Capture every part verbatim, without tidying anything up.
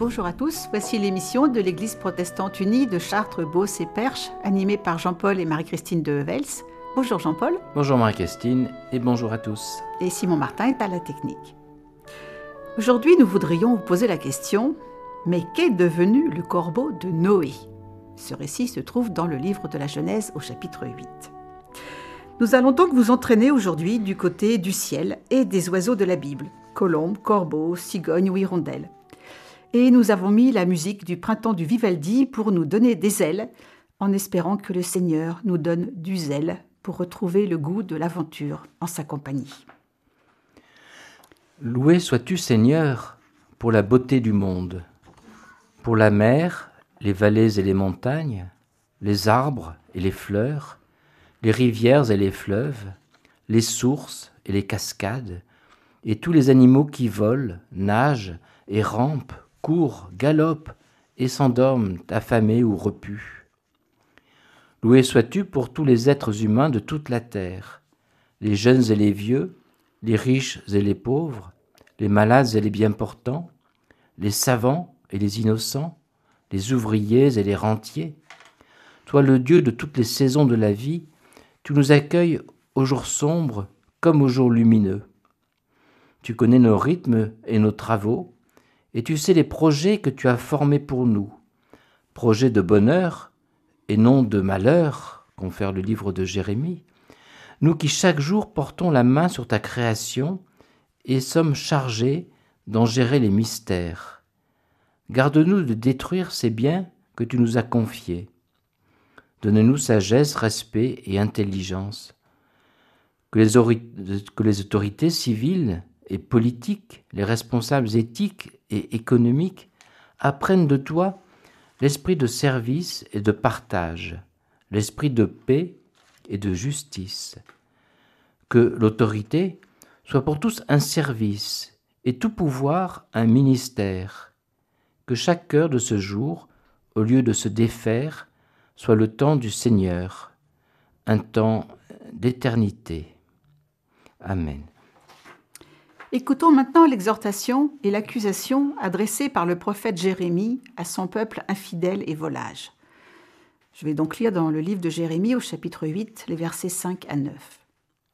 Bonjour à tous, voici l'émission de l'Église protestante unie de Chartres, Beauce et Perche, animée par Jean-Paul et Marie-Christine de Hevels. Bonjour Jean-Paul. Bonjour Marie-Christine et bonjour à tous. Et Simon Martin est à la technique. Aujourd'hui, nous voudrions vous poser la question, mais qu'est devenu le corbeau de Noé ? Ce récit se trouve dans le livre de la Genèse au chapitre huit. Nous allons donc vous entraîner aujourd'hui du côté du ciel et des oiseaux de la Bible, colombes, corbeaux, cigognes ou hirondelles. Et nous avons mis la musique du printemps du Vivaldi pour nous donner des ailes, en espérant que le Seigneur nous donne du zèle pour retrouver le goût de l'aventure en sa compagnie. Loué sois-tu Seigneur pour la beauté du monde, pour la mer, les vallées et les montagnes, les arbres et les fleurs, les rivières et les fleuves, les sources et les cascades, et tous les animaux qui volent, nagent et rampent, courent, galopent et s'endorment affamés ou repus. Loué sois-tu pour tous les êtres humains de toute la terre, les jeunes et les vieux, les riches et les pauvres, les malades et les bien portants, les savants et les innocents, les ouvriers et les rentiers. Toi le Dieu de toutes les saisons de la vie, tu nous accueilles aux jours sombres comme aux jours lumineux. Tu connais nos rythmes et nos travaux, et tu sais les projets que tu as formés pour nous, projets de bonheur et non de malheur, confère le livre de Jérémie, nous qui chaque jour portons la main sur ta création et sommes chargés d'en gérer les mystères. Garde-nous de détruire ces biens que tu nous as confiés. Donne-nous sagesse, respect et intelligence. Que les, ori- que les autorités civiles et politiques, les responsables éthiques et économiques apprennent de toi l'esprit de service et de partage, l'esprit de paix et de justice. Que l'autorité soit pour tous un service et tout pouvoir un ministère. Que chaque heure de ce jour, au lieu de se défaire, soit le temps du Seigneur, un temps d'éternité. Amen. Écoutons maintenant l'exhortation et l'accusation adressée par le prophète Jérémie à son peuple infidèle et volage. Je vais donc lire dans le livre de Jérémie au chapitre huit, les versets cinq à neuf.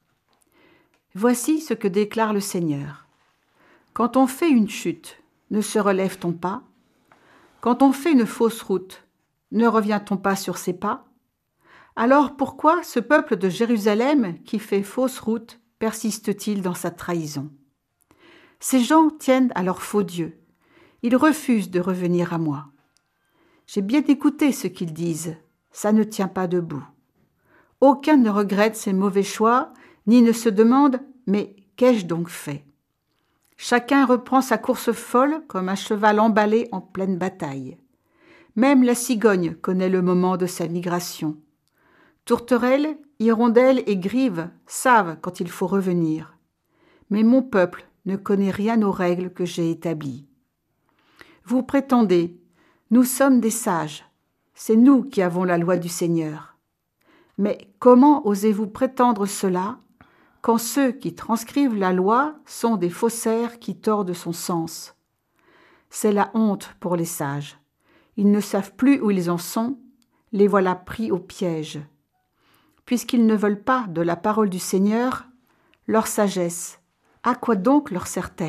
Voici ce que déclare le Seigneur. Quand on fait une chute, ne se relève-t-on pas ? Quand on fait une fausse route, ne revient-on pas sur ses pas ? Alors pourquoi ce peuple de Jérusalem qui fait fausse route persiste-t-il dans sa trahison ? Ces gens tiennent à leur faux Dieu. Ils refusent de revenir à moi. J'ai bien écouté ce qu'ils disent. Ça ne tient pas debout. Aucun ne regrette ses mauvais choix, ni ne se demande « mais qu'ai-je donc fait ?» Chacun reprend sa course folle comme un cheval emballé en pleine bataille. Même la cigogne connaît le moment de sa migration. Tourterelles, hirondelles et grives savent quand il faut revenir. Mais mon peuple ne connaît rien aux règles que j'ai établies. Vous prétendez, nous sommes des sages, c'est nous qui avons la loi du Seigneur. Mais comment osez-vous prétendre cela quand ceux qui transcrivent la loi sont des faussaires qui tordent son sens ? C'est la honte pour les sages. Ils ne savent plus où ils en sont, les voilà pris au piège. Puisqu'ils ne veulent pas de la parole du Seigneur, leur sagesse, à quoi donc leur sert-elle ?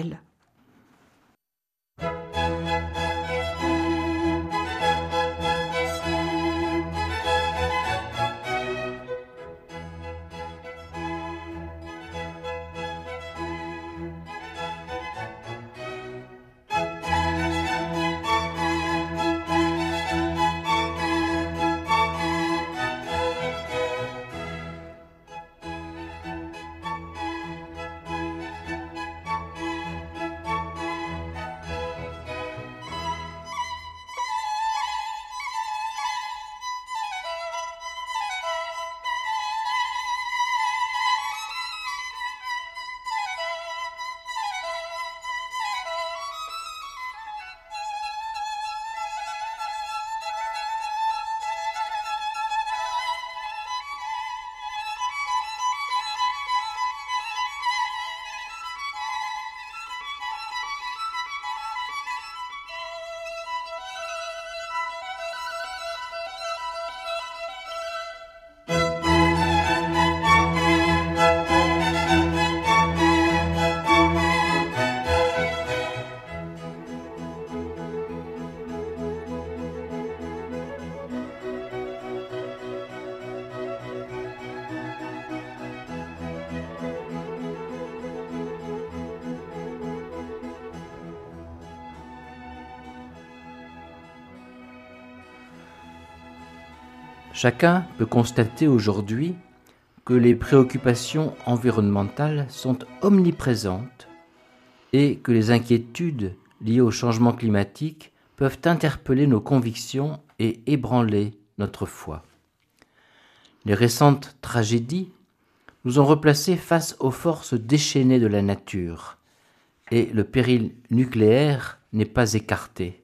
Chacun peut constater aujourd'hui que les préoccupations environnementales sont omniprésentes et que les inquiétudes liées au changement climatique peuvent interpeller nos convictions et ébranler notre foi. Les récentes tragédies nous ont replacés face aux forces déchaînées de la nature et le péril nucléaire n'est pas écarté.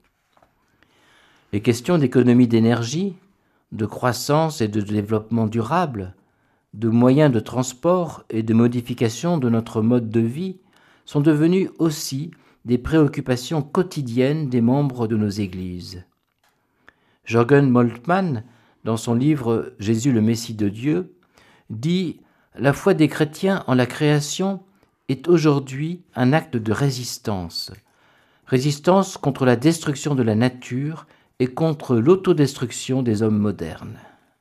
Les questions d'économie d'énergie, de croissance et de développement durable, de moyens de transport et de modification de notre mode de vie sont devenues aussi des préoccupations quotidiennes des membres de nos églises. Jürgen Moltmann, dans son livre « Jésus le Messie de Dieu », dit « La foi des chrétiens en la création est aujourd'hui un acte de résistance, résistance contre la destruction de la nature et contre l'autodestruction des hommes modernes. »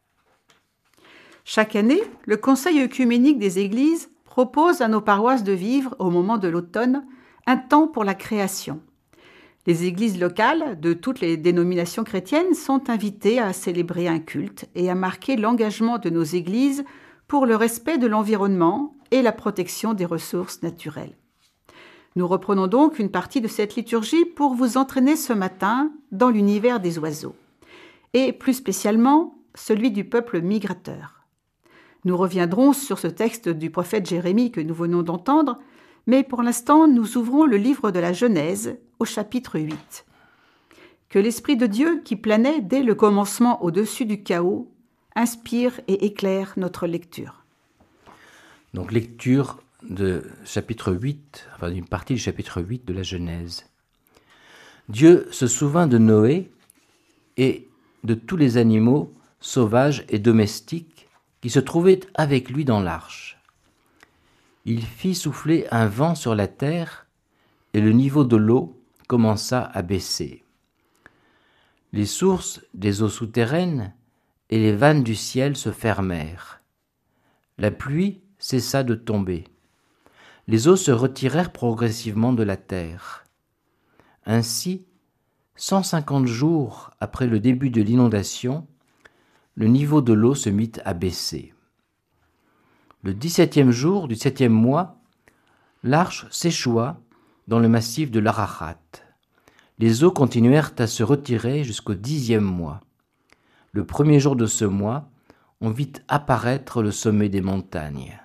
Chaque année, le Conseil œcuménique des Églises propose à nos paroisses de vivre, au moment de l'automne, un temps pour la création. Les églises locales de toutes les dénominations chrétiennes sont invitées à célébrer un culte et à marquer l'engagement de nos églises pour le respect de l'environnement et la protection des ressources naturelles. Nous reprenons donc une partie de cette liturgie pour vous entraîner ce matin dans l'univers des oiseaux, et plus spécialement celui du peuple migrateur. Nous reviendrons sur ce texte du prophète Jérémie que nous venons d'entendre, mais pour l'instant, nous ouvrons le livre de la Genèse au chapitre huit. Que l'Esprit de Dieu, qui planait dès le commencement au-dessus du chaos, inspire et éclaire notre lecture. Donc, lecture de chapitre huit, enfin d'une partie du chapitre huit de la Genèse. Dieu se souvint de Noé et de tous les animaux sauvages et domestiques qui se trouvaient avec lui dans l'arche. Il fit souffler un vent sur la terre et le niveau de l'eau commença à baisser. Les sources des eaux souterraines et les vannes du ciel se fermèrent. La pluie cessa de tomber. Les eaux se retirèrent progressivement de la terre. Ainsi, cent cinquante jours après le début de l'inondation, le niveau de l'eau se mit à baisser. Le dix-septième jour du septième mois, l'arche s'échoua dans le massif de l'Ararat. Les eaux continuèrent à se retirer jusqu'au dixième mois. Le premier jour de ce mois, on vit apparaître le sommet des montagnes.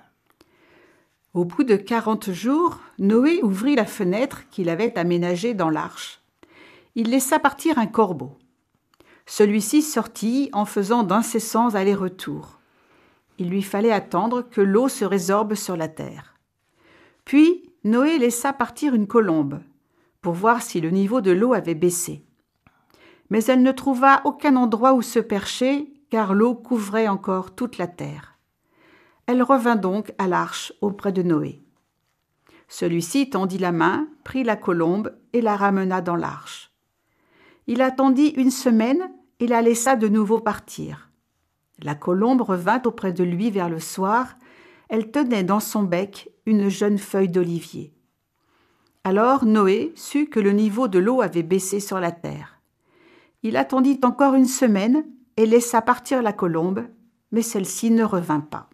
Au bout de quarante jours, Noé ouvrit la fenêtre qu'il avait aménagée dans l'arche. Il laissa partir un corbeau. Celui-ci sortit en faisant d'incessants allers-retours. Il lui fallait attendre que l'eau se résorbe sur la terre. Puis Noé laissa partir une colombe pour voir si le niveau de l'eau avait baissé. Mais elle ne trouva aucun endroit où se percher, car l'eau couvrait encore toute la terre. Elle revint donc à l'arche auprès de Noé. Celui-ci tendit la main, prit la colombe et la ramena dans l'arche. Il attendit une semaine et la laissa de nouveau partir. La colombe revint auprès de lui vers le soir. Elle tenait dans son bec une jeune feuille d'olivier. Alors Noé sut que le niveau de l'eau avait baissé sur la terre. Il attendit encore une semaine et laissa partir la colombe, mais celle-ci ne revint pas.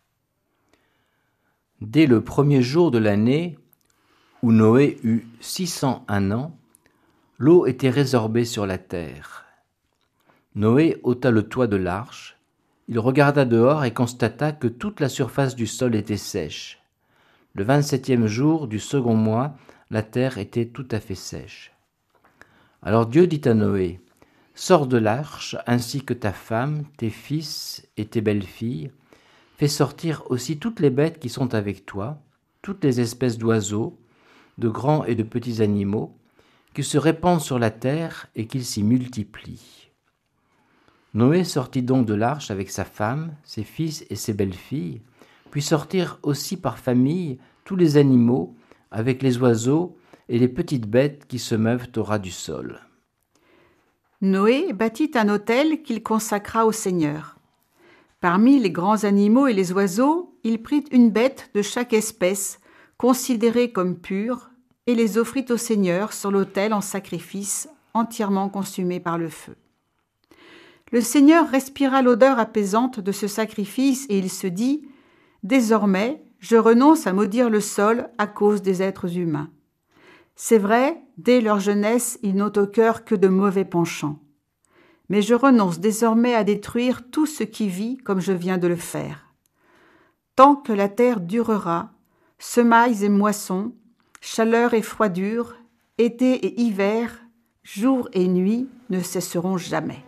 Dès le premier jour de l'année, où Noé eut six cent un ans, l'eau était résorbée sur la terre. Noé ôta le toit de l'arche. Il regarda dehors et constata que toute la surface du sol était sèche. Le vingt-septième jour du second mois, la terre était tout à fait sèche. Alors Dieu dit à Noé, « Sors de l'arche, ainsi que ta femme, tes fils et tes belles-filles. Fais sortir aussi toutes les bêtes qui sont avec toi, toutes les espèces d'oiseaux, de grands et de petits animaux, qui se répandent sur la terre et qu'ils s'y multiplient. » Noé sortit donc de l'arche avec sa femme, ses fils et ses belles-filles, puis sortirent aussi par famille tous les animaux, avec les oiseaux et les petites bêtes qui se meuvent au ras du sol. Noé bâtit un autel qu'il consacra au Seigneur. Parmi les grands animaux et les oiseaux, il prit une bête de chaque espèce, considérée comme pure, et les offrit au Seigneur sur l'autel en sacrifice, entièrement consumé par le feu. Le Seigneur respira l'odeur apaisante de ce sacrifice et il se dit « Désormais, je renonce à maudire le sol à cause des êtres humains. » C'est vrai, dès leur jeunesse, ils n'ont au cœur que de mauvais penchants. Mais je renonce désormais à détruire tout ce qui vit comme je viens de le faire. Tant que la terre durera, semailles et moissons, chaleur et froidure, été et hiver, jour et nuit ne cesseront jamais.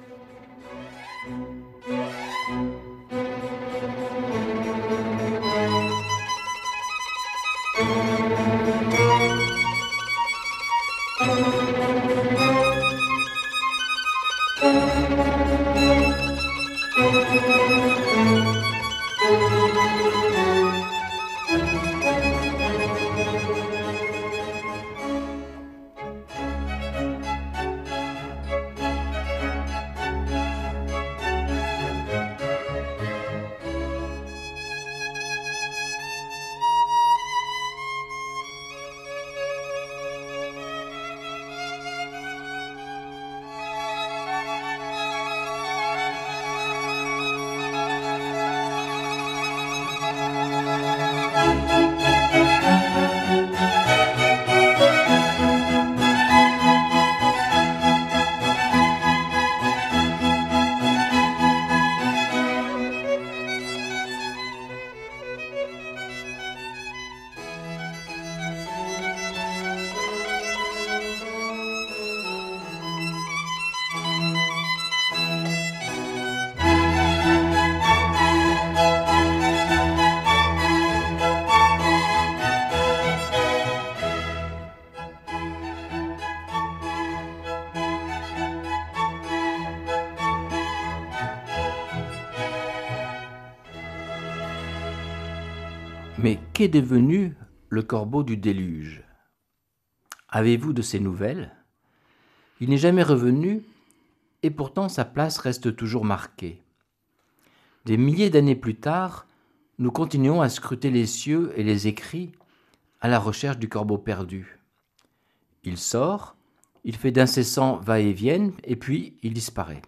Mais qu'est devenu le corbeau du déluge ? Avez-vous de ses nouvelles ? Il n'est jamais revenu, et pourtant sa place reste toujours marquée. Des milliers d'années plus tard, nous continuons à scruter les cieux et les écrits à la recherche du corbeau perdu. Il sort, il fait d'incessants va-et-vient, et puis il disparaît.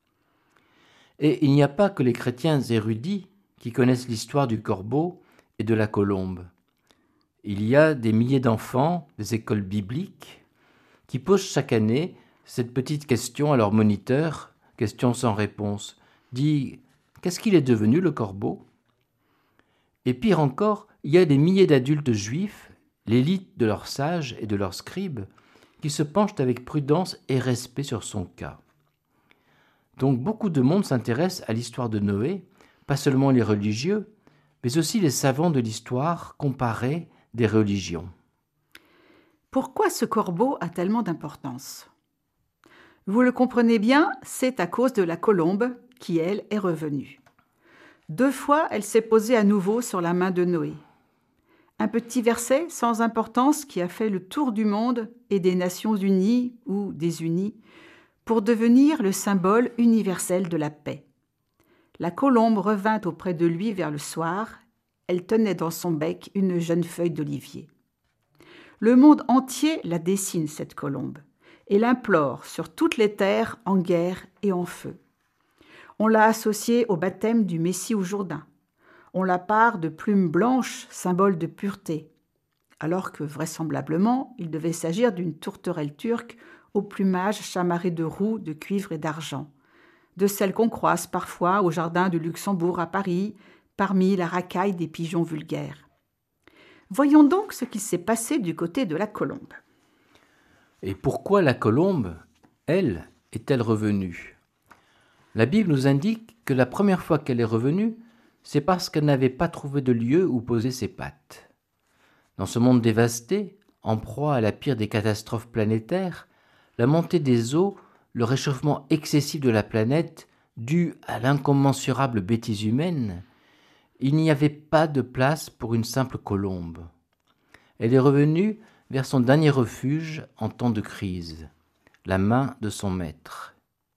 Et il n'y a pas que les chrétiens érudits qui connaissent l'histoire du corbeau et de la colombe. Il y a des milliers d'enfants des écoles bibliques qui posent chaque année cette petite question à leur moniteur, question sans réponse. Dit « Qu'est-ce qu'il est devenu le corbeau ?» Et pire encore, il y a des milliers d'adultes juifs, l'élite de leurs sages et de leurs scribes, qui se penchent avec prudence et respect sur son cas. Donc beaucoup de monde s'intéresse à l'histoire de Noé, pas seulement les religieux, mais aussi les savants de l'histoire comparée des religions. Pourquoi ce corbeau a tellement d'importance ? Vous le comprenez bien, c'est à cause de la colombe qui, elle, est revenue. Deux fois, elle s'est posée à nouveau sur la main de Noé. Un petit verset sans importance qui a fait le tour du monde et des Nations Unies ou des Unis pour devenir le symbole universel de la paix. La colombe revint auprès de lui vers le soir. Elle tenait dans son bec une jeune feuille d'olivier. Le monde entier la dessine, cette colombe, et l'implore sur toutes les terres en guerre et en feu. On l'a associée au baptême du Messie au Jourdain. On la pare de plumes blanches, symbole de pureté, alors que vraisemblablement il devait s'agir d'une tourterelle turque au plumage chamarré de roux, de cuivre et d'argent, de celles qu'on croise parfois au jardin du Luxembourg à Paris, parmi la racaille des pigeons vulgaires. Voyons donc ce qui s'est passé du côté de la colombe. Et pourquoi la colombe, elle, est-elle revenue ? La Bible nous indique que la première fois qu'elle est revenue, c'est parce qu'elle n'avait pas trouvé de lieu où poser ses pattes. Dans ce monde dévasté, en proie à la pire des catastrophes planétaires, la montée des eaux, le réchauffement excessif de la planète, dû à l'incommensurable bêtise humaine, il n'y avait pas de place pour une simple colombe. Elle est revenue vers son dernier refuge en temps de crise, la main de son maître.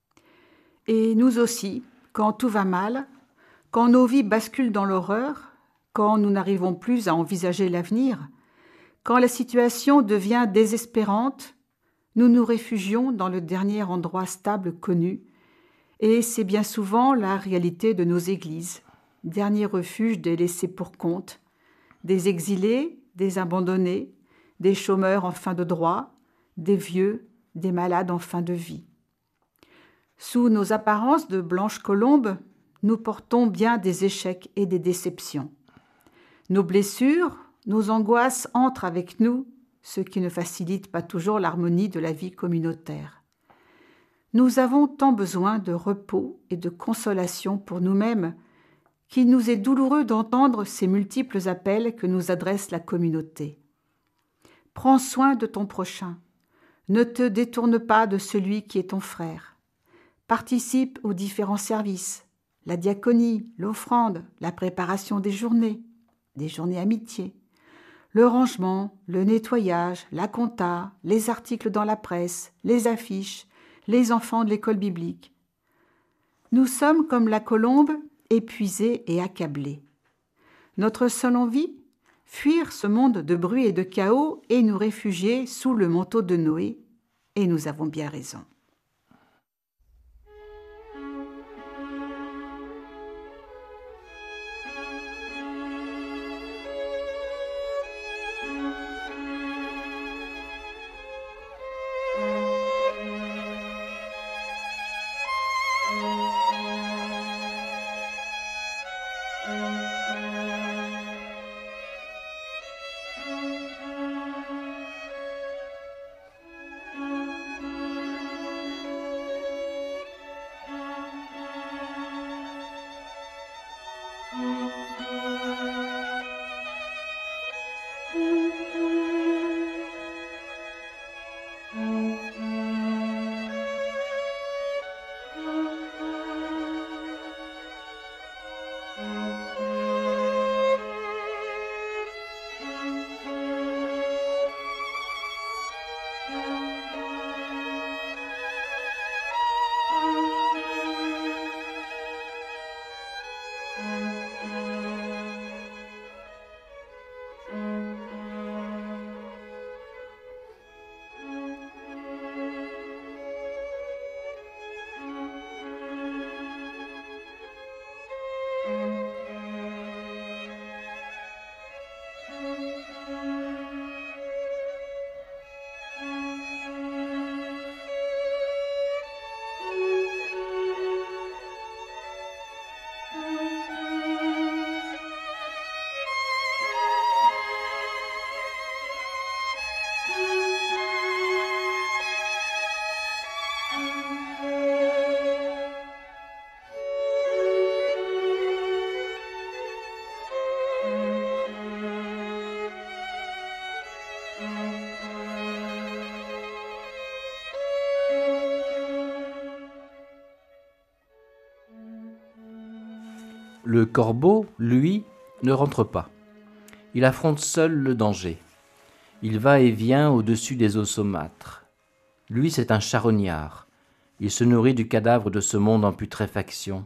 Et nous aussi, quand tout va mal, quand nos vies basculent dans l'horreur, quand nous n'arrivons plus à envisager l'avenir, quand la situation devient désespérante, nous nous réfugions dans le dernier endroit stable connu Et c'est bien souvent la réalité de nos églises, dernier refuge des laissés pour compte, des exilés, des abandonnés, des chômeurs en fin de droit, des vieux, des malades en fin de vie. Sous nos apparences de blanches colombes, nous portons bien des échecs et des déceptions. Nos blessures, nos angoisses entrent avec nous, ce qui ne facilite pas toujours l'harmonie de la vie communautaire. Nous avons tant besoin de repos et de consolation pour nous-mêmes qu'il nous est douloureux d'entendre ces multiples appels que nous adresse la communauté. Prends soin de ton prochain. Ne te détourne pas de celui qui est ton frère. Participe aux différents services, la diaconie, l'offrande, la préparation des journées, des journées amitié, le rangement, le nettoyage, la compta, les articles dans la presse, les affiches, les enfants de l'école biblique. Nous sommes comme la colombe, épuisés et accablés. Notre seule envie, fuir ce monde de bruit et de chaos et nous réfugier sous le manteau de Noé, et nous avons bien raison. Le corbeau, lui, ne rentre pas. Il affronte seul le danger. Il va et vient au-dessus des eaux saumâtres. Lui, c'est un charognard. Il se nourrit du cadavre de ce monde en putréfaction.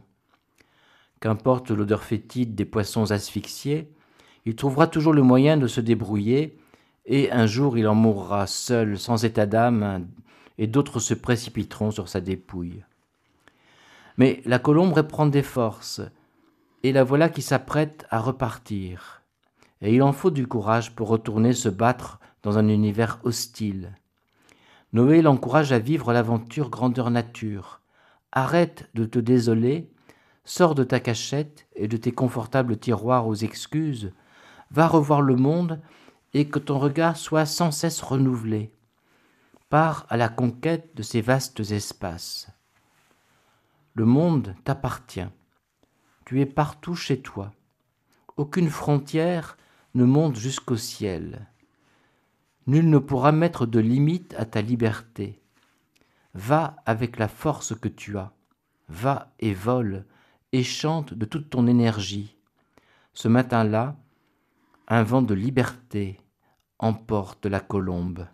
Qu'importe l'odeur fétide des poissons asphyxiés, il trouvera toujours le moyen de se débrouiller, et un jour il en mourra seul, sans état d'âme, et d'autres se précipiteront sur sa dépouille. Mais la colombe reprend des forces, et la voilà qui s'apprête à repartir. Et il en faut du courage pour retourner se battre dans un univers hostile. Noé l'encourage à vivre l'aventure grandeur nature. Arrête de te désoler, sors de ta cachette et de tes confortables tiroirs aux excuses, va revoir le monde et que ton regard soit sans cesse renouvelé. Pars à la conquête de ces vastes espaces. Le monde t'appartient. Tu es partout chez toi. Aucune frontière ne monte jusqu'au ciel. Nul ne pourra mettre de limite à ta liberté. Va avec la force que tu as. Va et vole et chante de toute ton énergie. Ce matin-là, un vent de liberté emporte la colombe.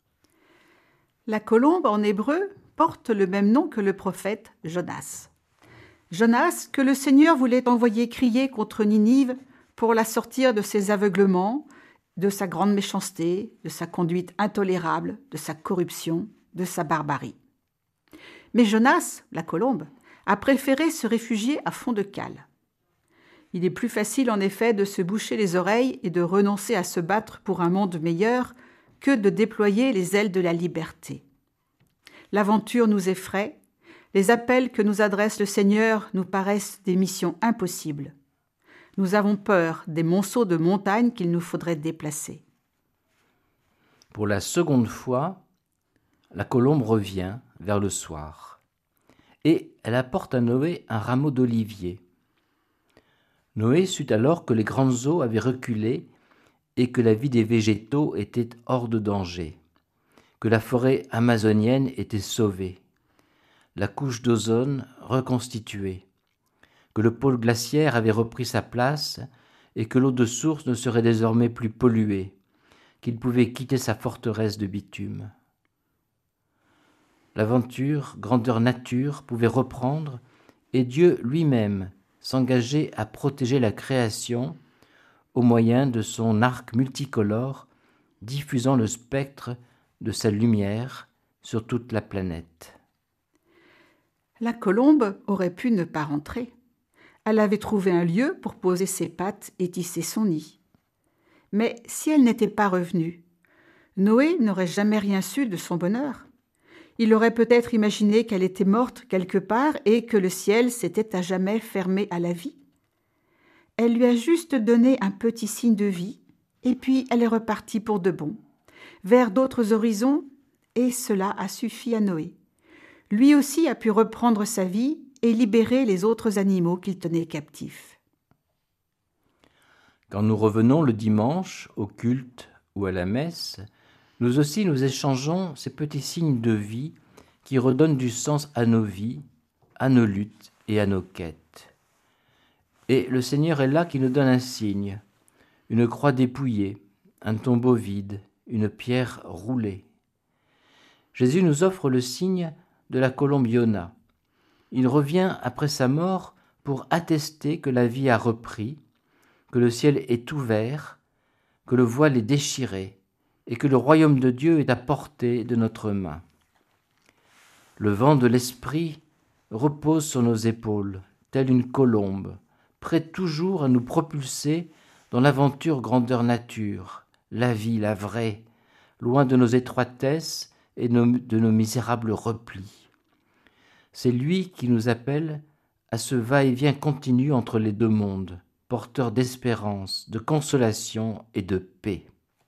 La colombe, en hébreu, porte le même nom que le prophète Jonas. Jonas, que le Seigneur voulait envoyer crier contre Ninive pour la sortir de ses aveuglements, de sa grande méchanceté, de sa conduite intolérable, de sa corruption, de sa barbarie. Mais Jonas, la colombe, a préféré se réfugier à fond de cale. Il est plus facile en effet de se boucher les oreilles et de renoncer à se battre pour un monde meilleur que de déployer les ailes de la liberté. L'aventure nous effraie, les appels que nous adresse le Seigneur nous paraissent des missions impossibles. Nous avons peur des monceaux de montagnes qu'il nous faudrait déplacer. Pour la seconde fois, la colombe revient vers le soir et elle apporte à Noé un rameau d'olivier. Noé sut alors que les grandes eaux avaient reculé et que la vie des végétaux était hors de danger, que la forêt amazonienne était sauvée, la couche d'ozone reconstituée, que le pôle glaciaire avait repris sa place et que l'eau de source ne serait désormais plus polluée, qu'il pouvait quitter sa forteresse de bitume. L'aventure, grandeur nature, pouvait reprendre et Dieu lui-même s'engageait à protéger la création au moyen de son arc multicolore, diffusant le spectre de sa lumière sur toute la planète. La colombe aurait pu ne pas rentrer. Elle avait trouvé un lieu pour poser ses pattes et tisser son nid. Mais si elle n'était pas revenue, Noé n'aurait jamais rien su de son bonheur. Il aurait peut-être imaginé qu'elle était morte quelque part et que le ciel s'était à jamais fermé à la vie. Elle lui a juste donné un petit signe de vie, et puis elle est repartie pour de bon, vers d'autres horizons, et cela a suffi à Noé. Lui aussi a pu reprendre sa vie et libérer les autres animaux qu'il tenait captifs. Quand nous revenons le dimanche au culte ou à la messe, nous aussi nous échangeons ces petits signes de vie qui redonnent du sens à nos vies, à nos luttes et à nos quêtes. Et le Seigneur est là qui nous donne un signe, une croix dépouillée, un tombeau vide, une pierre roulée. Jésus nous offre le signe de la colombe Yona. Il revient après sa mort pour attester que la vie a repris, que le ciel est ouvert, que le voile est déchiré et que le royaume de Dieu est à portée de notre main. Le vent de l'esprit repose sur nos épaules, telle une colombe, prête toujours à nous propulser dans l'aventure grandeur nature, la vie, la vraie, loin de nos étroitesses et de nos misérables replis. C'est lui qui nous appelle à ce va-et-vient continu entre les deux mondes, porteur d'espérance, de consolation et de paix.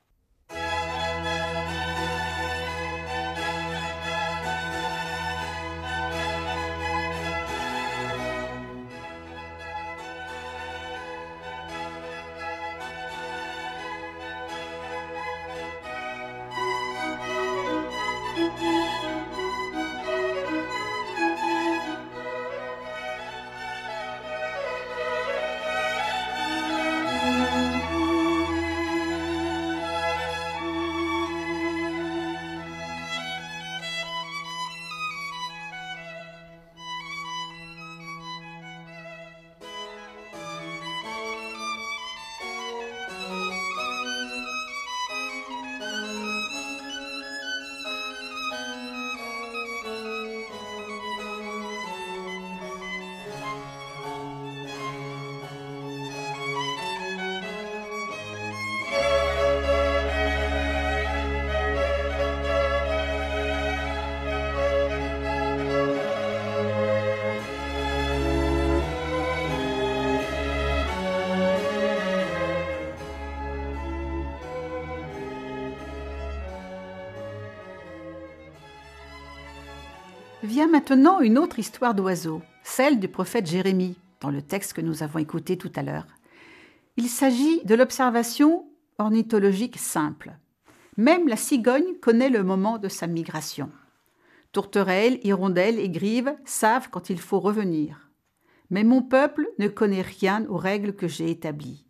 Vient maintenant une autre histoire d'oiseaux, celle du prophète Jérémie, dans le texte que nous avons écouté tout à l'heure. Il s'agit de l'observation ornithologique simple. Même la cigogne connaît le moment de sa migration. Tourterelles, hirondelles et grives savent quand il faut revenir. Mais mon peuple ne connaît rien aux règles que j'ai établies.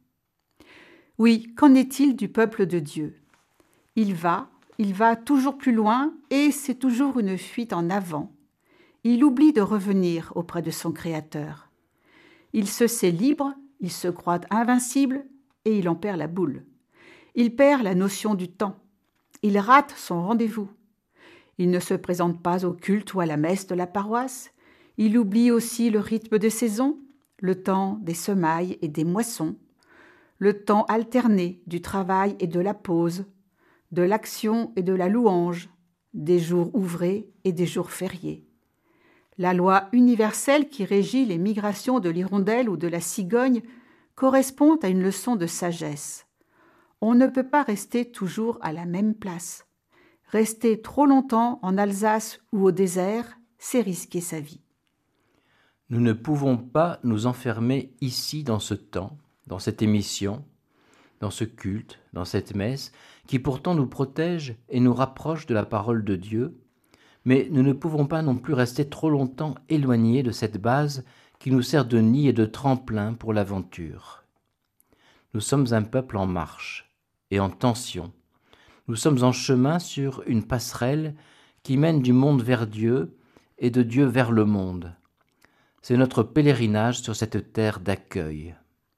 Oui, qu'en est-il du peuple de Dieu ? Il va, il va toujours plus loin et c'est toujours une fuite en avant. Il oublie de revenir auprès de son Créateur. Il se sait libre, il se croit invincible et il en perd la boule. Il perd la notion du temps. Il rate son rendez-vous. Il ne se présente pas au culte ou à la messe de la paroisse. Il oublie aussi le rythme des saisons, le temps des semailles et des moissons, le temps alterné du travail et de la pause, de l'action et de la louange, des jours ouvrés et des jours fériés. La loi universelle qui régit les migrations de l'hirondelle ou de la cigogne correspond à une leçon de sagesse. On ne peut pas rester toujours à la même place. Rester trop longtemps en Alsace ou au désert, c'est risquer sa vie. Nous ne pouvons pas nous enfermer ici dans ce temps, dans cette émission, dans ce culte, dans cette messe, qui pourtant nous protège et nous rapproche de la parole de Dieu, mais nous ne pouvons pas non plus rester trop longtemps éloignés de cette base qui nous sert de nid et de tremplin pour l'aventure. Nous sommes un peuple en marche et en tension. Nous sommes en chemin sur une passerelle qui mène du monde vers Dieu et de Dieu vers le monde. C'est notre pèlerinage sur cette terre d'accueil.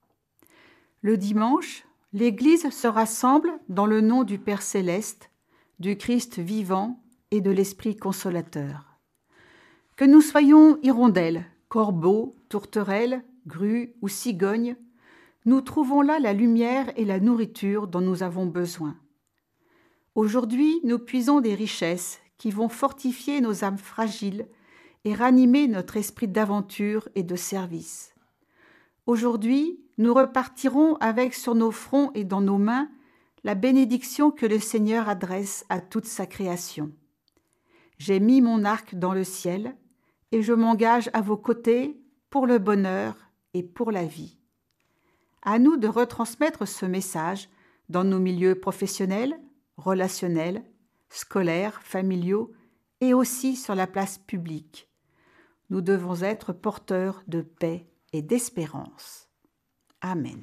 Le dimanche, l'Église se rassemble dans le nom du Père céleste, du Christ vivant et de l'Esprit consolateur. Que nous soyons hirondelles, corbeaux, tourterelles, grues ou cigognes, nous trouvons là la lumière et la nourriture dont nous avons besoin. Aujourd'hui, nous puisons des richesses qui vont fortifier nos âmes fragiles et ranimer notre esprit d'aventure et de service. Aujourd'hui, nous repartirons avec sur nos fronts et dans nos mains la bénédiction que le Seigneur adresse à toute sa création. J'ai mis mon arc dans le ciel et je m'engage à vos côtés pour le bonheur et pour la vie. À nous de retransmettre ce message dans nos milieux professionnels, relationnels, scolaires, familiaux et aussi sur la place publique. Nous devons être porteurs de paix et d'espérance. Amen.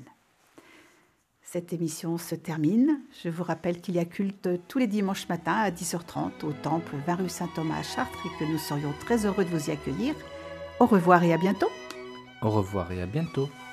Cette émission se termine. Je vous rappelle qu'il y a culte tous les dimanches matins à dix heures trente au temple vingt rue Saint-Thomas à Chartres et que nous serions très heureux de vous y accueillir. Au revoir et à bientôt. Au revoir et à bientôt.